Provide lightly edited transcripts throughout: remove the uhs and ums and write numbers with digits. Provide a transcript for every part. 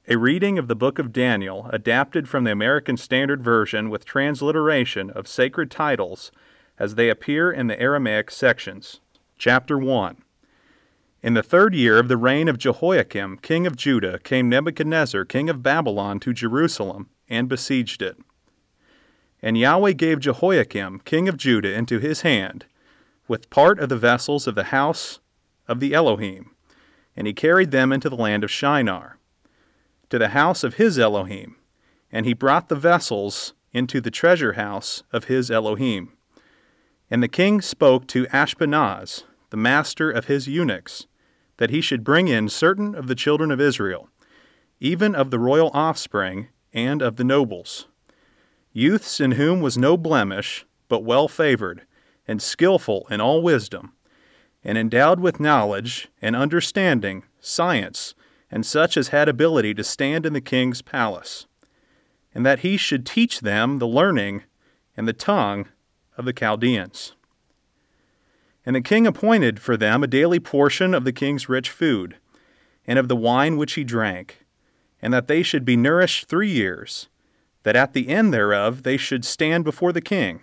A reading of the book of Daniel, adapted from the American Standard Version with transliteration of sacred titles as they appear in the Aramaic sections. Chapter 1. In the 3rd year of the reign of Jehoiakim, king of Judah, came Nebuchadnezzar, king of Babylon, to Jerusalem, and besieged it. And Yahweh gave Jehoiakim, king of Judah, into his hand, with part of the vessels of the house of the Elohim, and he carried them into the land of Shinar, to the house of his Elohim, and he brought the vessels into the treasure house of his Elohim. And the king spoke to Ashpenaz, the master of his eunuchs, that he should bring in certain of the children of Israel, even of the royal offspring and of the nobles, youths in whom was no blemish, but well-favored, and skillful in all wisdom, and endowed with knowledge and understanding, science, and such as had ability to stand in the king's palace, and that he should teach them the learning and the tongue of the Chaldeans. And the king appointed for them a daily portion of the king's rich food, and of the wine which he drank, and that they should be nourished 3 years, that at the end thereof they should stand before the king.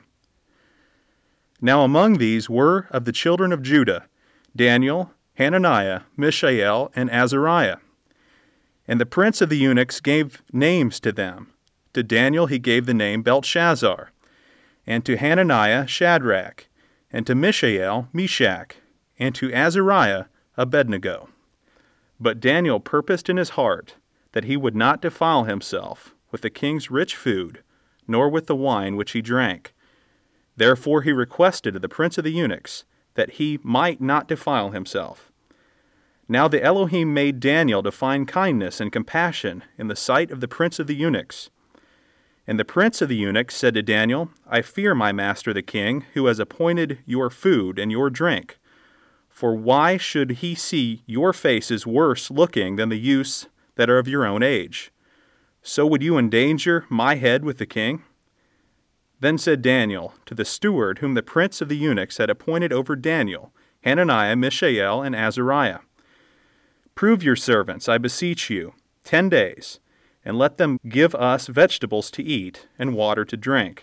Now among these were of the children of Judah Daniel, Hananiah, Mishael, and Azariah. And the prince of the eunuchs gave names to them. To Daniel he gave the name Belteshazzar, and to Hananiah Shadrach, and to Mishael Meshach, and to Azariah Abednego. But Daniel purposed in his heart that he would not defile himself with the king's rich food, nor with the wine which he drank. Therefore he requested of the prince of the eunuchs that he might not defile himself. Now the Elohim made Daniel to find kindness and compassion in the sight of the prince of the eunuchs. And the prince of the eunuchs said to Daniel, I fear my master the king, who has appointed your food and your drink. For why should he see your faces worse looking than the youths that are of your own age? So would you endanger my head with the king? Then said Daniel to the steward whom the prince of the eunuchs had appointed over Daniel, Hananiah, Mishael, and Azariah, Prove your servants, I beseech you, 10 days, and let them give us vegetables to eat and water to drink.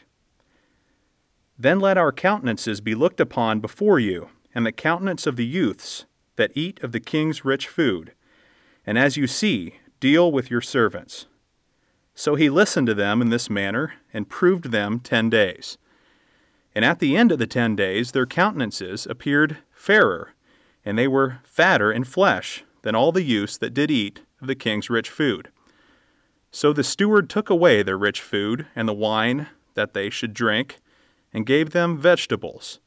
Then let our countenances be looked upon before you, and the countenance of the youths that eat of the king's rich food. And as you see, deal with your servants. So he listened to them in this manner, and proved them 10 days. And at the end of the 10 days their countenances appeared fairer, and they were fatter in flesh than all the youths that did eat of the king's rich food. So the steward took away their rich food and the wine that they should drink, and gave them vegetables.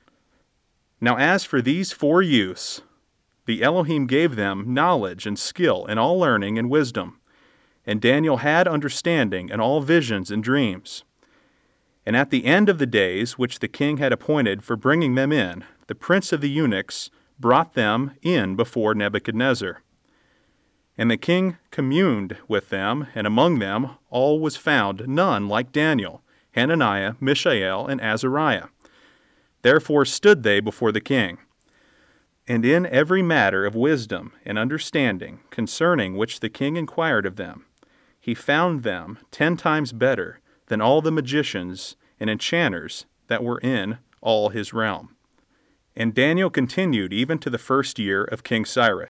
Now as for these 4 youths, the Elohim gave them knowledge and skill in all learning and wisdom, and Daniel had understanding in all visions and dreams. And at the end of the days which the king had appointed for bringing them in, the prince of the eunuchs brought them in before Nebuchadnezzar. And the king communed with them, and among them all was found none like Daniel, Hananiah, Mishael, and Azariah. Therefore stood they before the king. And in every matter of wisdom and understanding concerning which the king inquired of them, he found them 10 times better than all the magicians and enchanters that were in all his realm. And Daniel continued even to the 1st year of King Cyrus.